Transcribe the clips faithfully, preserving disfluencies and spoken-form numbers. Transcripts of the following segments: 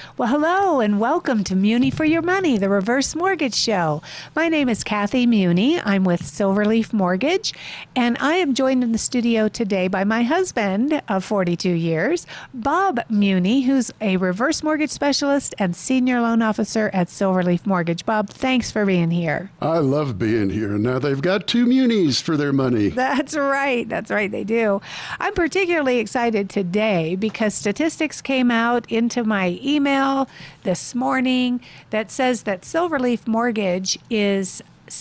Well, hello and welcome to Muni for Your Money, the Reverse Mortgage Show. My name is Kathy Muni. I'm with Silverleaf Mortgage, and I am joined in the studio today by my husband of forty-two years, Bob Muni, who's a reverse mortgage specialist and senior loan officer at Silverleaf Mortgage. Bob, thanks for being here. I love being here. Now they've got two munis for their money. That's right. That's right. They do. I'm particularly excited today because statistics came out into my email this morning that says that Silverleaf Mortgage is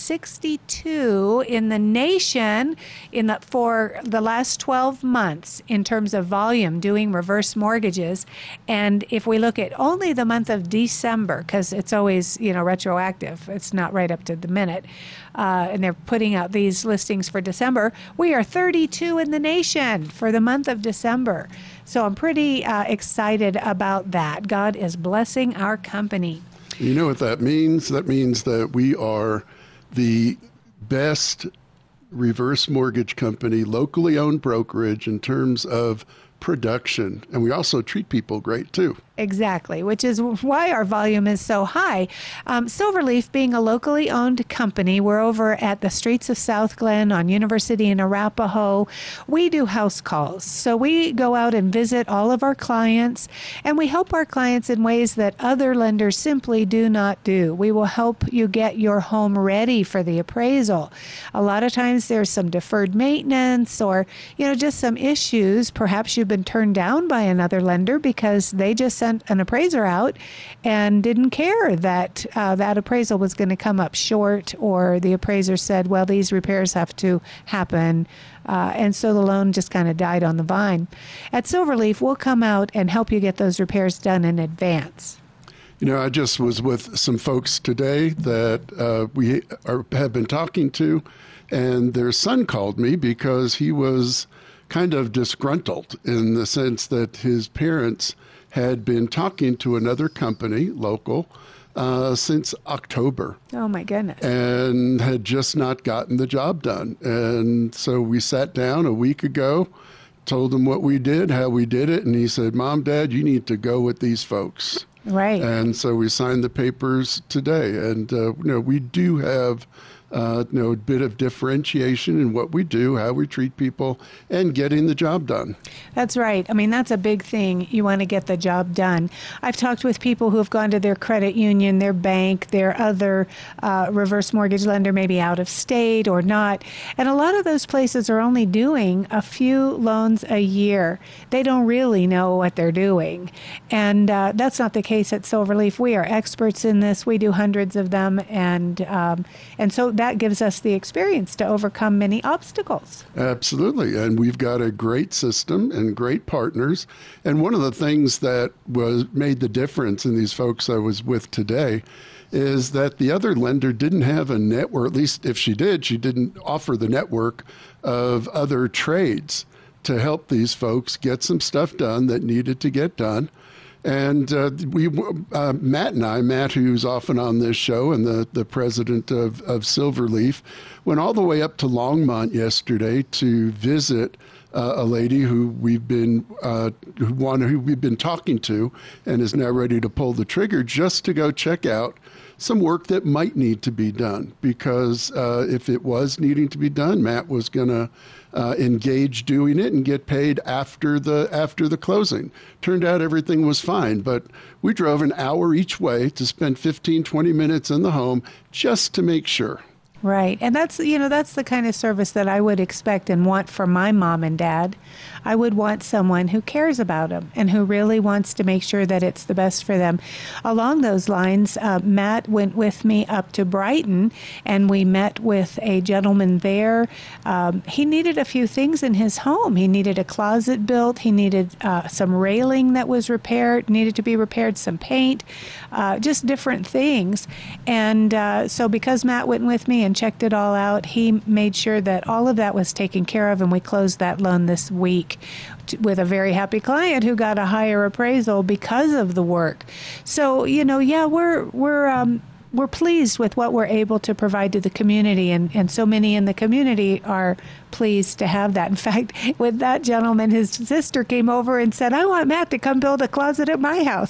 sixty-two in the nation in the, for the last twelve months in terms of volume doing reverse mortgages. And if we look at only the month of December, because it's always, you know, retroactive, it's not right up to the minute, uh, and they're putting out these listings for December, we are thirty-two in the nation for the month of December. So I'm pretty uh, excited about that. God is blessing our company. You know what that means? That means that we are the best reverse mortgage company, locally owned brokerage in terms of production. And we also treat people great too. Exactly, which is why our volume is so high. Um, Silverleaf being a locally owned company, we're over at the streets of South Glen on University and Arapahoe. We do house calls. So we go out and visit all of our clients, and we help our clients in ways that other lenders simply do not do. We will help you get your home ready for the appraisal. A lot of times there's some deferred maintenance or, you know, just some issues. Perhaps you've been turned down by another lender because they just sent an appraiser out and didn't care that uh, that appraisal was going to come up short, or the appraiser said, well, these repairs have to happen. Uh, and so the loan just kind of died on the vine. At Silverleaf, we'll come out and help you get those repairs done in advance. You know, I just was with some folks today that uh, we are, have been talking to, and their son called me because he was kind of disgruntled in the sense that his parents had been talking to another company, local, uh, since October. Oh, my goodness. And had just not gotten the job done. And so we sat down a week ago, told him what we did, how we did it, and he said, Mom, Dad, you need to go with these folks. Right. And so we signed the papers today. And, uh, you know, we do have Uh, you know, a bit of differentiation in what we do, how we treat people, and getting the job done. That's right. I mean, that's a big thing. You want to get the job done. I've talked with people who have gone to their credit union, their bank, their other uh, reverse mortgage lender, maybe out of state or not. And a lot of those places are only doing a few loans a year. They don't really know what they're doing. And uh, that's not the case at Silverleaf. We are experts in this. We do hundreds of them. And, um, and so that That gives us the experience to overcome many obstacles. Absolutely. And we've got a great system and great partners. And one of the things that was made the difference in these folks I was with today is that the other lender didn't have a network, at least if she did, she didn't offer the network of other trades to help these folks get some stuff done that needed to get done. And uh, we, uh, Matt and I, Matt, who's often on this show and the, the president of, of Silverleaf, went all the way up to Longmont yesterday to visit uh, a lady who we've been uh, who, one, who we've been talking to and is now ready to pull the trigger just to go check out some work that might need to be done. Because uh, if it was needing to be done, Matt was going to Uh, engage doing it and get paid after the after the closing. Turned out everything was fine, but we drove an hour each way to spend fifteen, twenty minutes in the home just to make sure. Right. And that's, you know, that's the kind of service that I would expect and want for my mom and dad. I would want someone who cares about them and who really wants to make sure that it's the best for them. Along those lines, uh, Matt went with me up to Brighton, and we met with a gentleman there. Um, he needed a few things in his home. He needed a closet built. He needed uh, some railing that was repaired, needed to be repaired, some paint, uh, just different things. And uh, so because Matt went with me and checked it all out, he made sure that all of that was taken care of, and we closed that loan this week with a very happy client who got a higher appraisal because of the work. So, you know, yeah, we're we're um, we're pleased with what we're able to provide to the community, and, and so many in the community are pleased to have that. In fact, with that gentleman, his sister came over and said, I want Matt to come build a closet at my house.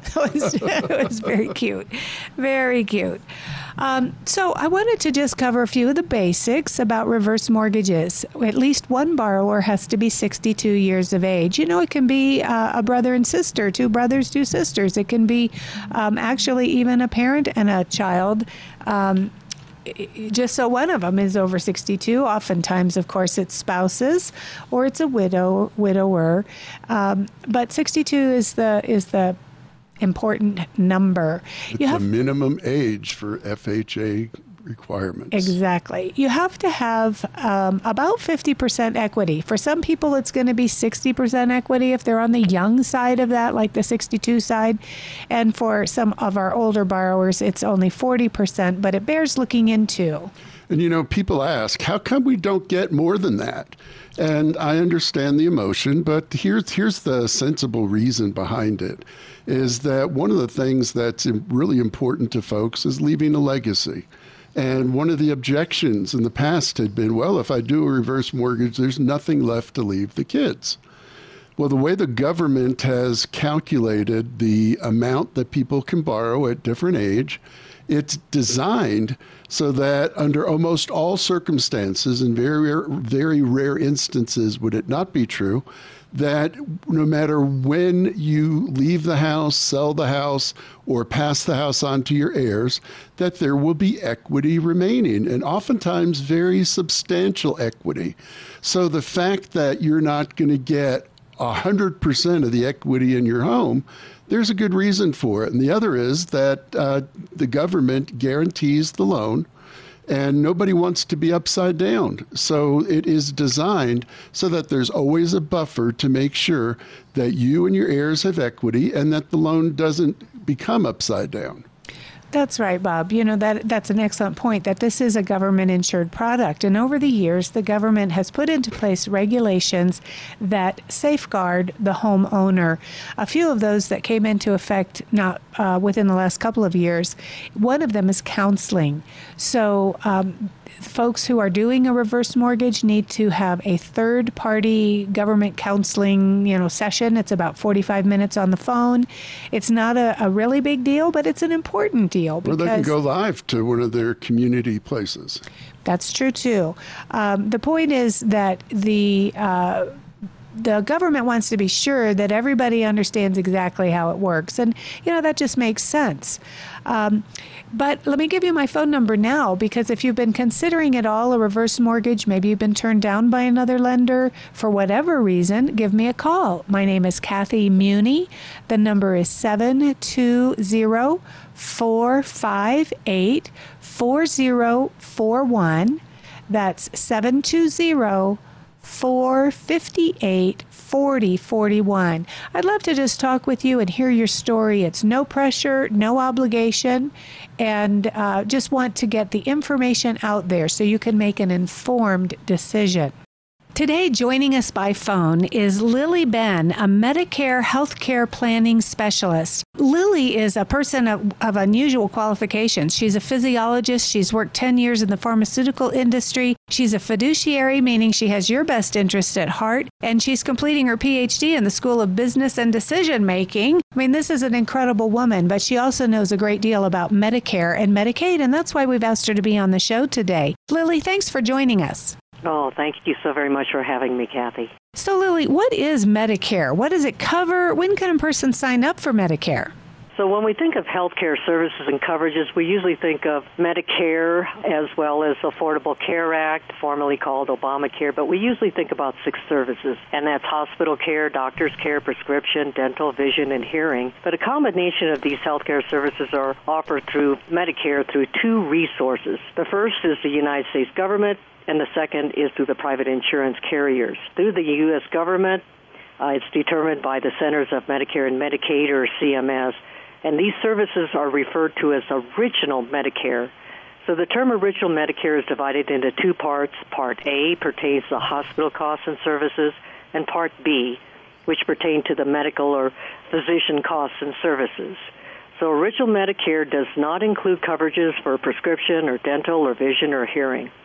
It was, it was very cute. Very cute. Um, so I wanted to just cover a few of the basics about reverse mortgages. At least one borrower has to be sixty-two years of age. You know, it can be uh, a brother and sister, two brothers, two sisters. It can be um, actually even a parent and a child. Um, just so one of them is over sixty-two. Oftentimes, of course, it's spouses or it's a widow, widower. Um, but sixty-two is the is the important number. It's You have the minimum age for F H A requirements. Exactly. You have to have um, about fifty percent equity. For some people, it's going to be sixty percent equity if they're on the young side of that, like the sixty-two side. And for some of our older borrowers, it's only forty percent, but it bears looking into. And, you know, people ask, how come we don't get more than that? And I understand the emotion, but here's, here's the sensible reason behind it, is that one of the things that's really important to folks is leaving a legacy. And one of the objections in the past had been, well, if I do a reverse mortgage, there's nothing left to leave the kids. Well, the way the government has calculated the amount that people can borrow at different age, it's designed so that under almost all circumstances, and very rare, very rare instances would it not be true, that no matter when you leave the house, sell the house, or pass the house on to your heirs, that there will be equity remaining, and oftentimes very substantial equity. So the fact that you're not going to get one hundred percent of the equity in your home, there's a good reason for it. And the other is that uh, the government guarantees the loan, and nobody wants to be upside down. So it is designed so that there's always a buffer to make sure that you and your heirs have equity and that the loan doesn't become upside down. That's right, Bob. You know, that that's an excellent point, that this is a government-insured product. And over the years, the government has put into place regulations that safeguard the homeowner. A few of those that came into effect not uh, within the last couple of years. One of them is counseling. So um, folks who are doing a reverse mortgage need to have a third-party government counseling, you know, session. It's about forty-five minutes on the phone. It's not a, a really big deal, but it's an important deal. Or they can go live to one of their community places. That's true, too. Um, the point is that the uh, the government wants to be sure that everybody understands exactly how it works. And, you know, that just makes sense. Um, but let me give you my phone number now, because if you've been considering at all a reverse mortgage, maybe you've been turned down by another lender for whatever reason, give me a call. My name is Kathy Muni. The number is seven two zero, four five eight, four zero four one. That's seven two zero, four five eight, four zero four one. I'd love to just talk with you and hear your story. It's no pressure, no obligation, and uh, just want to get the information out there so you can make an informed decision. Today, joining us by phone is Lily Ben, a Medicare healthcare planning specialist. Lily is a person of, of unusual qualifications. She's a physiologist. She's worked ten years in the pharmaceutical industry. She's a fiduciary, meaning she has your best interest at heart. And she's completing her P H D in the School of Business and Decision Making. I mean, this is an incredible woman, but she also knows a great deal about Medicare and Medicaid, and that's why we've asked her to be on the show today. Lily, thanks for joining us. Oh, thank you so very much for having me, Kathy. So, Lily, what is Medicare? What does it cover? When can a person sign up for Medicare? So when we think of healthcare services and coverages, we usually think of Medicare as well as Affordable Care Act, formerly called Obamacare, but we usually think about six services, and that's hospital care, doctor's care, prescription, dental, vision, and hearing. But a combination of these healthcare services are offered through Medicare through two resources. The first is the United States government, and the second is through the private insurance carriers. Through the U S government, uh, it's determined by the Centers of Medicare and Medicaid, or C M S, and these services are referred to as original Medicare. So the term original Medicare is divided into two parts. Part A pertains to hospital costs and services, and Part B, which pertain to the medical or physician costs and services. So original Medicare does not include coverages for prescription or dental or vision or hearing.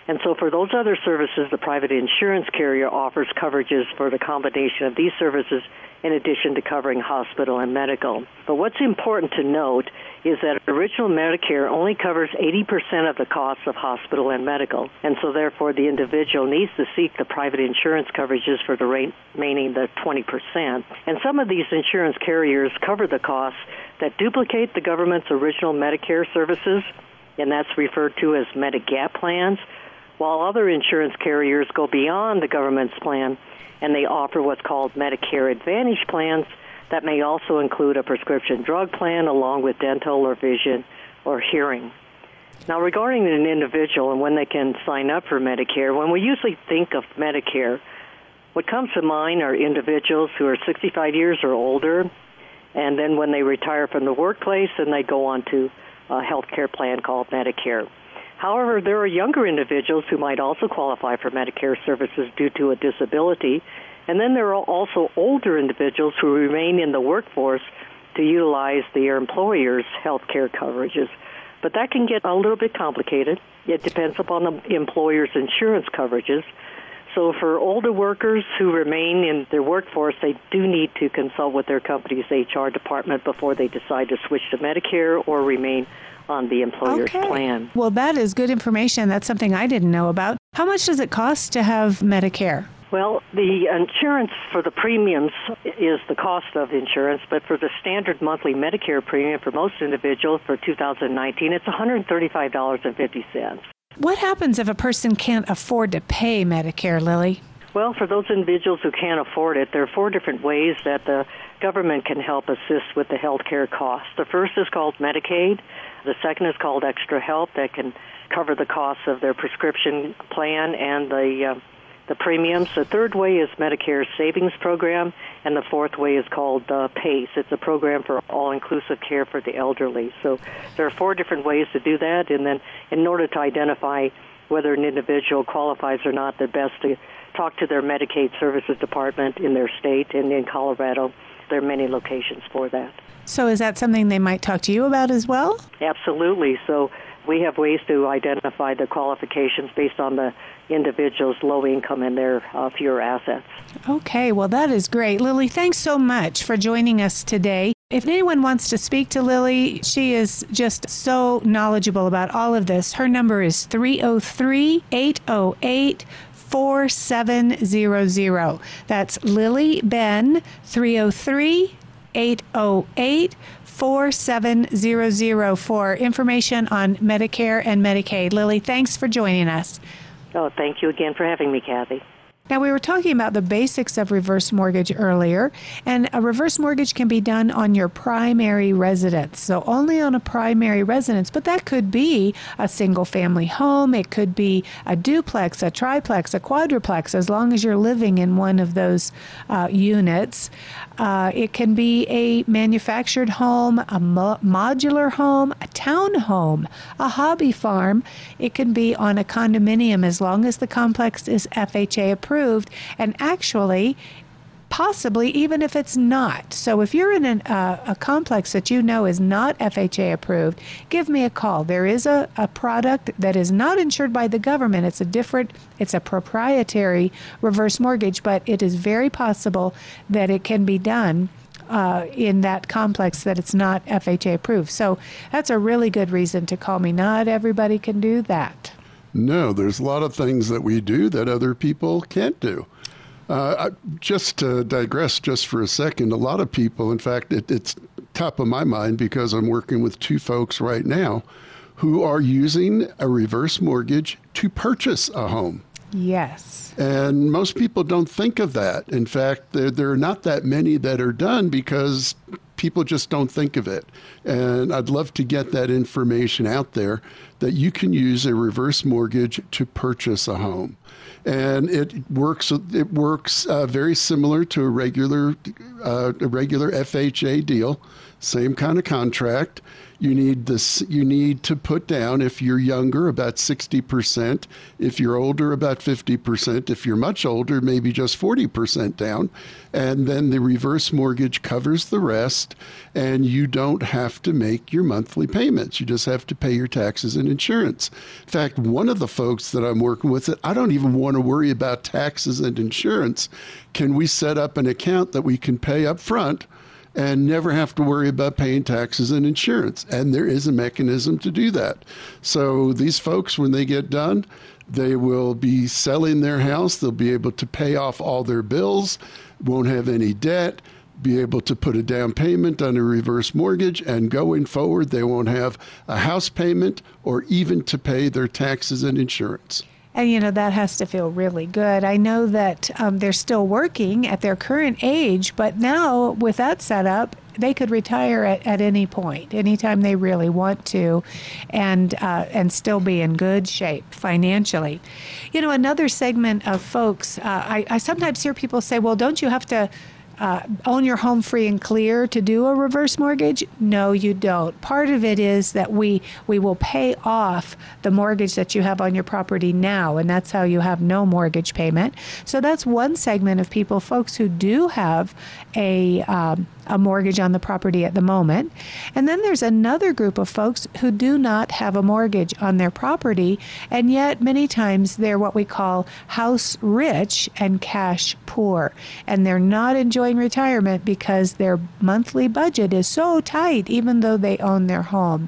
And so for those other services, the private insurance carrier offers coverages for the combination of these services in addition to covering hospital and medical. But what's important to note is that original Medicare only covers eighty percent of the costs of hospital and medical. And so therefore the individual needs to seek the private insurance coverages for the remaining the twenty percent. And some of these insurance carriers cover the costs that duplicate the government's original Medicare services, and that's referred to as Medigap plans, while other insurance carriers go beyond the government's plan and they offer what's called Medicare Advantage plans that may also include a prescription drug plan along with dental or vision or hearing. Now, regarding an individual and when they can sign up for Medicare, when we usually think of Medicare, what comes to mind are individuals who are sixty-five years or older, and then when they retire from the workplace, then they go on to a health care plan called Medicare. However, there are younger individuals who might also qualify for Medicare services due to a disability, and then there are also older individuals who remain in the workforce to utilize their employer's health care coverages. But that can get a little bit complicated. It depends upon the employer's insurance coverages. So for older workers who remain in their workforce, they do need to consult with their company's H R department before they decide to switch to Medicare or remain on the employer's okay. plan. Well, that is good information. That's something I didn't know about. How much does it cost to have Medicare? Well, the insurance for the premiums is the cost of insurance, but for the standard monthly Medicare premium for most individuals for two thousand nineteen, it's one hundred thirty-five dollars and fifty cents. What happens if a person can't afford to pay Medicare, Lily? Well, for those individuals who can't afford it, there are four different ways that the government can help assist with the health care costs. The first is called Medicaid. The second is called Extra Help that can cover the costs of their prescription plan and the uh, the premiums. The third way is Medicare's Savings Program, and the fourth way is called uh, PACE. It's a program for all-inclusive care for the elderly. So there are four different ways to do that, and then in order to identify whether an individual qualifies or not, they're best to talk to their Medicaid Services Department in their state, and in Colorado, there are many locations for that. So is that something they might talk to you about as well? Absolutely. So we have ways to identify the qualifications based on the individual's low income and their uh, fewer assets. Okay, well, that is great. Lily, thanks so much for joining us today. If anyone wants to speak to Lily, she is just so knowledgeable about all of this. Her number is three oh three, eight oh eight, four seven zero zero. That's Lily Ben, three oh three, eight oh eight, four seven zero zero for information on Medicare and Medicaid. Lily, thanks for joining us. Oh, thank you again for having me, Kathy. Now, we were talking about the basics of reverse mortgage earlier, and a reverse mortgage can be done on your primary residence, so only on a primary residence, but that could be a single-family home, it could be a duplex, a triplex, a quadruplex, as long as you're living in one of those uh, units. Uh, it can be a manufactured home, a mo- modular home, a town home, a hobby farm. It can be on a condominium as long as the complex is F H A approved. And actually, possibly even if it's not. So if you're in an, uh, a complex that you know is not F H A approved, give me a call. There is a, a product that is not insured by the government. It's a different, it's a proprietary reverse mortgage, but it is very possible that it can be done Uh, in that complex that it's not F H A approved. So that's a really good reason to call me. Not everybody can do that. No, there's a lot of things that we do that other people can't do. Uh, I, just to digress just for a second, a lot of people, in fact, it, it's top of my mind because I'm working with two folks right now who are using a reverse mortgage to purchase a home. Yes. And most people don't think of that. In fact, there, there are not that many that are done because people just don't think of it. And I'd love to get that information out there that you can use a reverse mortgage to purchase a home. And it works it works uh, very similar to a regular uh, a regular F H A deal, same kind of contract. You need this. You need to put down, if you're younger, about sixty percent. If you're older, about fifty percent. If you're much older, maybe just forty percent down. And then the reverse mortgage covers the rest, and you don't have to make your monthly payments. You just have to pay your taxes and insurance. In fact, one of the folks that I'm working with said, I don't even want to worry about taxes and insurance. Can we set up an account that we can pay up front and never have to worry about paying taxes and insurance? And there is a mechanism to do that. So these folks, when they get done, they will be selling their house. They'll be able to pay off all their bills, won't have any debt, be able to put a down payment on a reverse mortgage, and going forward, they won't have a house payment or even to pay their taxes and insurance. And, you know, that has to feel really good. I know that um, they're still working at their current age, but now with that setup, they could retire at, at any point, anytime they really want to, and uh, and still be in good shape financially. You know, another segment of folks, uh, I, I sometimes hear people say, well, don't you have to Uh, own your home free and clear to do a reverse mortgage? No, you don't. Part of it is that we we will pay off the mortgage that you have on your property now, and that's how you have no mortgage payment. So that's one segment of people, folks who do have a um, a mortgage on the property at the moment. And then there's another group of folks who do not have a mortgage on their property, and yet many times they're what we call house rich and cash poor, and they're not enjoying retirement because their monthly budget is so tight, even though they own their home.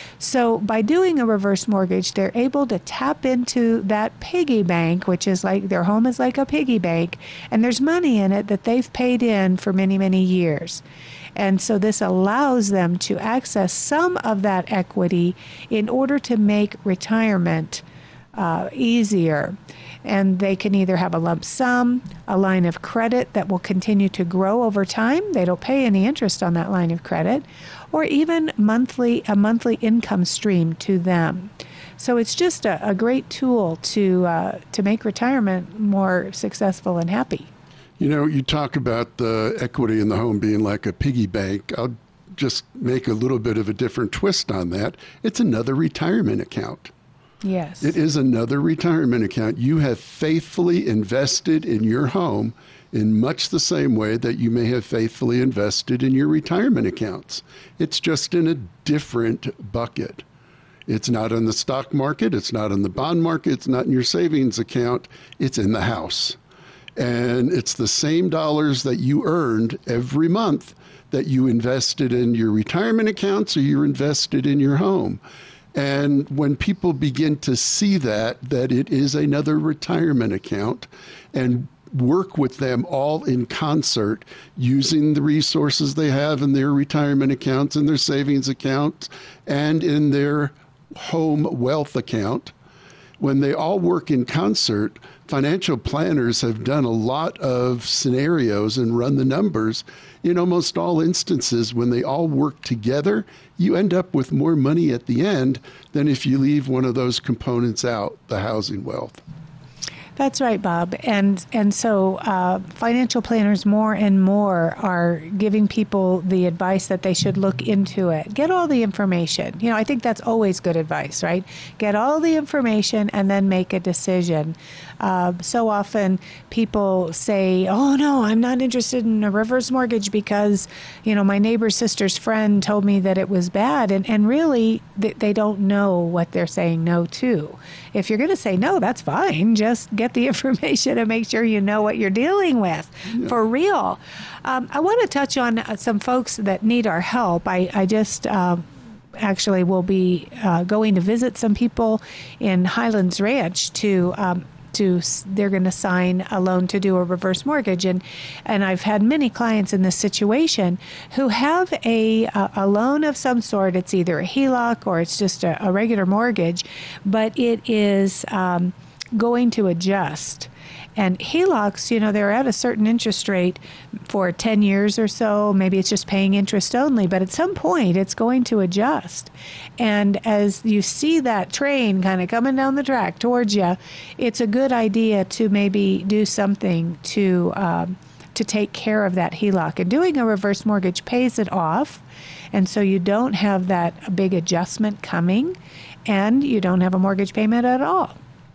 So by doing a reverse mortgage, they're able to tap into that piggy bank, which is like their home is like a piggy bank, and there's money in it that they've paid in for many, many years. And so this allows them to access some of that equity in order to make retirement uh, easier. And they can either have a lump sum, a line of credit that will continue to grow over time. They don't pay any interest on that line of credit, or even monthly a monthly income stream to them. So it's just a, a great tool to uh, to make retirement more successful and happy. You know, you talk about the equity in the home being like a piggy bank. I'll just make a little bit of a different twist on that. It's another retirement account. Yes. It is another retirement account. You have faithfully invested in your home in much the same way that you may have faithfully invested in your retirement accounts. It's just in a different bucket. It's not in the stock market. It's not in the bond market. It's not in your savings account. It's in the house. And it's the same dollars that you earned every month that you invested in your retirement accounts or you invested in your home. And when people begin to see that, that it is another retirement account, and work with them all in concert, using the resources they have in their retirement accounts, in their savings accounts, and in their home wealth account, when they all work in concert, financial planners have done a lot of scenarios and run the numbers. In almost all instances, when they all work together, you end up with more money at the end than if you leave one of those components out, the housing wealth. That's right, Bob. And and so uh, financial planners more and more are giving people the advice that they should look into it. Get all the information. You know, I think that's always good advice, right? Get all the information and then make a decision. Uh, so often people say, oh, no, I'm not interested in a reverse mortgage because, you know, my neighbor's sister's friend told me that it was bad. And, and really, they, they don't know what they're saying no to. If you're going to say no, that's fine. Just get the information and make sure you know what you're dealing with yeah. for real. Um, I want to touch on uh, some folks that need our help. I, I just uh, actually will be uh, going to visit some people in Highlands Ranch to um, to they're going to sign a loan to do a reverse mortgage, and and I've had many clients in this situation who have a a, a loan of some sort. It's either a H E L O C or it's just a, a regular mortgage, but it is um, going to adjust. And H E L O Cs, you know, they're at a certain interest rate for ten years or so. Maybe it's just paying interest only, but at some point it's going to adjust. And as you see that train kind of coming down the track towards you, it's a good idea to maybe do something to um, to take care of that H E L O C. And doing a reverse mortgage pays it off, and so you don't have that big adjustment coming, and you don't have a mortgage payment at all.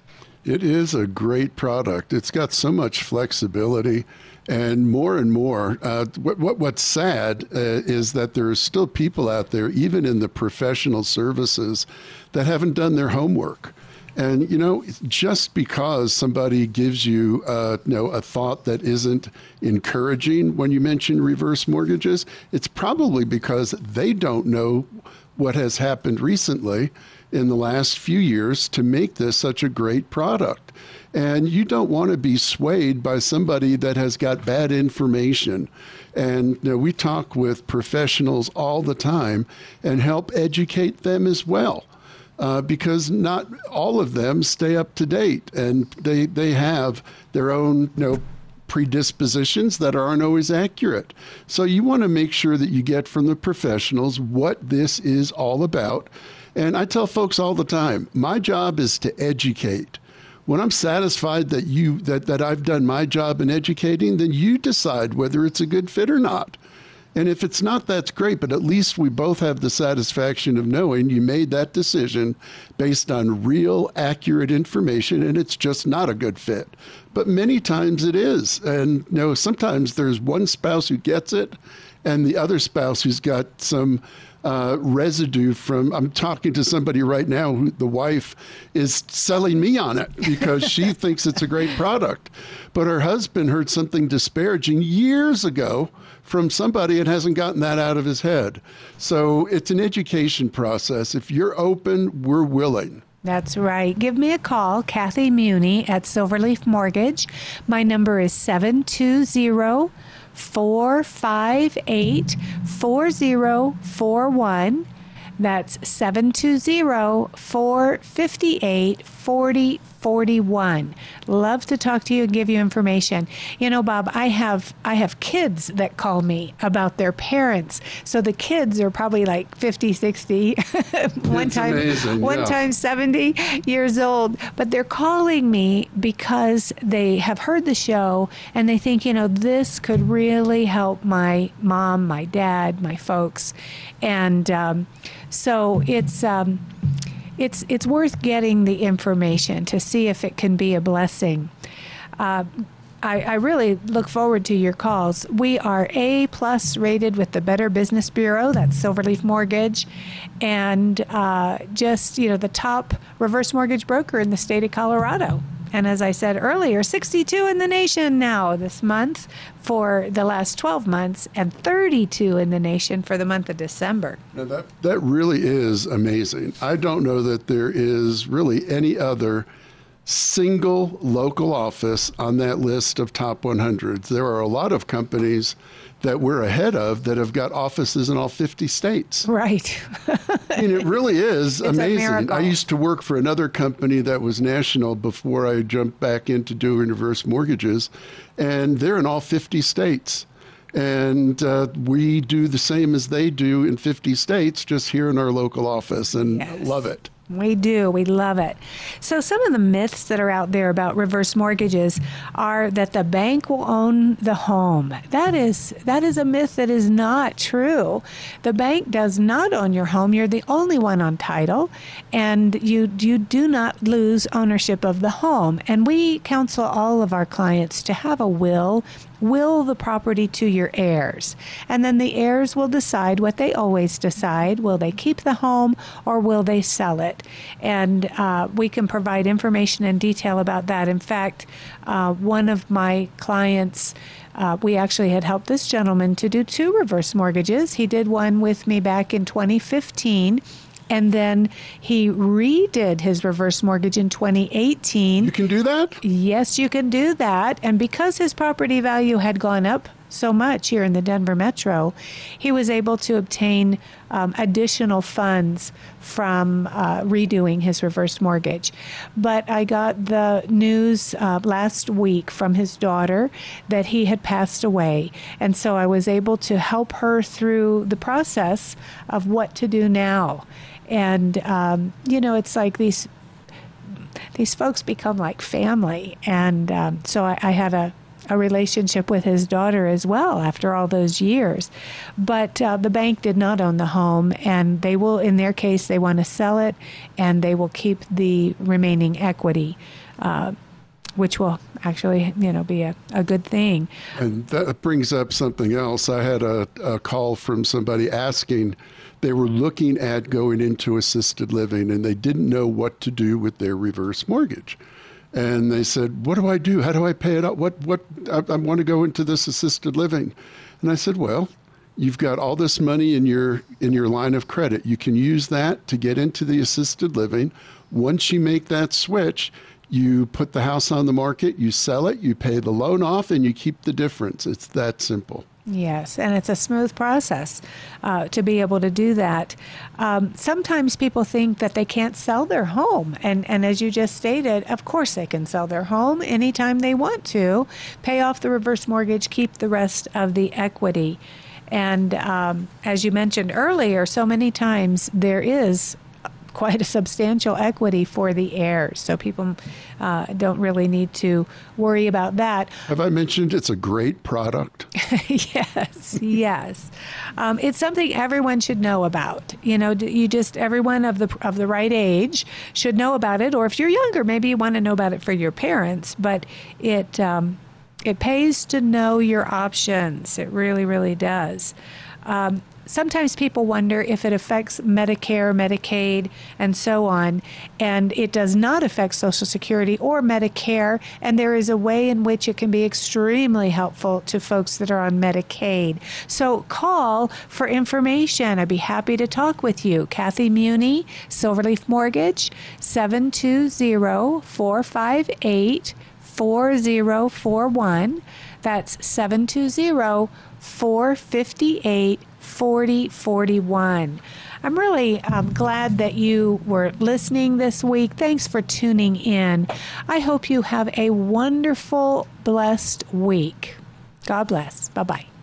It is a great product. It's got so much flexibility, and more and more. Uh, what, what What's sad uh, is that there are still people out there, even in the professional services, that haven't done their homework. And, you know, just because somebody gives you, uh, you know, a thought that isn't encouraging when you mention reverse mortgages, it's probably because they don't know what has happened recently in the last few years to make this such a great product. And you don't want to be swayed by somebody that has got bad information. And you know, we talk with professionals all the time and help educate them as well. Uh, because not all of them stay up to date, and they they have their own, you know, predispositions that aren't always accurate. So you want to make sure that you get from the professionals what this is all about. And I tell folks all the time, my job is to educate. When I'm satisfied that you that, that I've done my job in educating, then you decide whether it's a good fit or not. And if it's not, that's great, but at least we both have the satisfaction of knowing you made that decision based on real, accurate information, and it's just not a good fit. But many times it is. And you know, sometimes there's one spouse who gets it, and the other spouse who's got some uh, residue from, I'm talking to somebody right now who the wife is selling me on it because she thinks it's a great product. But her husband heard something disparaging years ago from somebody and hasn't gotten that out of his head. So it's an education process. If you're open, we're willing. That's right. Give me a call, Kathy Muni at Silverleaf Mortgage. My number is seven two zero, four five eight, four zero four one. That's seven two zero, four five eight, four zero four one. Love to talk to you and give you information. You know, Bob, I have I have kids that call me about their parents. So the kids are probably like fifty, sixty, one It's time amazing, one yeah. time seventy years old. But they're calling me because they have heard the show and they think, you know, this could really help my mom, my dad, my folks. And um, so it's um, it's it's worth getting the information to see if it can be a blessing. Uh, I, I really look forward to your calls. We are A plus rated with the Better Business Bureau. That's Silverleaf Mortgage, and uh, just you know the top reverse mortgage broker in the state of Colorado. And as I said earlier, sixty-two in the nation now this month for the last twelve months, and thirty-two in the nation for the month of December. Now that, that really is amazing. I don't know that there is really any other single local office on that list of top one hundreds. There are a lot of companies that we're ahead of that have got offices in all fifty states. Right. I mean, it really is It's a amazing. miracle. I used to work for another company that was national before I jumped back into doing reverse mortgages, and they're in all fifty states. And uh, we do the same as they do in fifty states, just here in our local office, and Yes. love it. We do. We love it. So some of the myths that are out there about reverse mortgages are that the bank will own the home. That is that is a myth that is not true. The bank does not own your home. You're the only one on title, and you you do not lose ownership of the home. And we counsel all of our clients to have a will. Will the property to your heirs. And then the heirs will decide what they always decide. Will they keep the home or will they sell it? And uh, we can provide information and detail about that. In fact, uh, one of my clients, uh, we actually had helped this gentleman to do two reverse mortgages. He did one with me back in twenty fifteen. And then he redid his reverse mortgage in twenty eighteen. You can do that? Yes, you can do that. And because his property value had gone up so much here in the Denver metro, he was able to obtain um, additional funds from uh, redoing his reverse mortgage. But I got the news uh, last week from his daughter that he had passed away. And so I was able to help her through the process of what to do now. And, um, you know, it's like these these folks become like family. And um, so I, I had a a relationship with his daughter as well after all those years. But uh, the bank did not own the home, and they will, in their case, they want to sell it, and they will keep the remaining equity, uh, which will actually, you know, be a, a good thing. And that brings up something else. I had a, a call from somebody asking, they were looking at going into assisted living, and they didn't know what to do with their reverse mortgage. And they said, what do I do? How do I pay it up? What, what, I, I want to go into this assisted living. And I said, well, you've got all this money in your, in your line of credit. You can use that to get into the assisted living. Once you make that switch, you put the house on the market, you sell it, you pay the loan off, and you keep the difference. It's that simple. Yes, and it's a smooth process uh, to be able to do that. Um, sometimes people think that they can't sell their home. And, and as you just stated, of course they can sell their home anytime they want to, pay off the reverse mortgage, keep the rest of the equity. And um, as you mentioned earlier, so many times there is quite a substantial equity for the heirs. So people uh, don't really need to worry about that. Have I mentioned it's a great product? Yes, yes. Um, it's something everyone should know about. You know, you just, everyone of the of the right age should know about it. Or if you're younger, maybe you want to know about it for your parents. But it, um, it pays to know your options. It really, really does. Um, Sometimes people wonder if it affects Medicare, Medicaid, and so on, and it does not affect Social Security or Medicare, and there is a way in which it can be extremely helpful to folks that are on Medicaid. So call for information. I'd be happy to talk with you. Kathy Muni, Silverleaf Mortgage, seven two zero, four five eight, four zero four one. That's seven two zero, four five eight, forty forty-one. I'm really um, glad that you were listening this week. Thanks for tuning in. I hope you have a wonderful, blessed week. God bless. Bye-bye.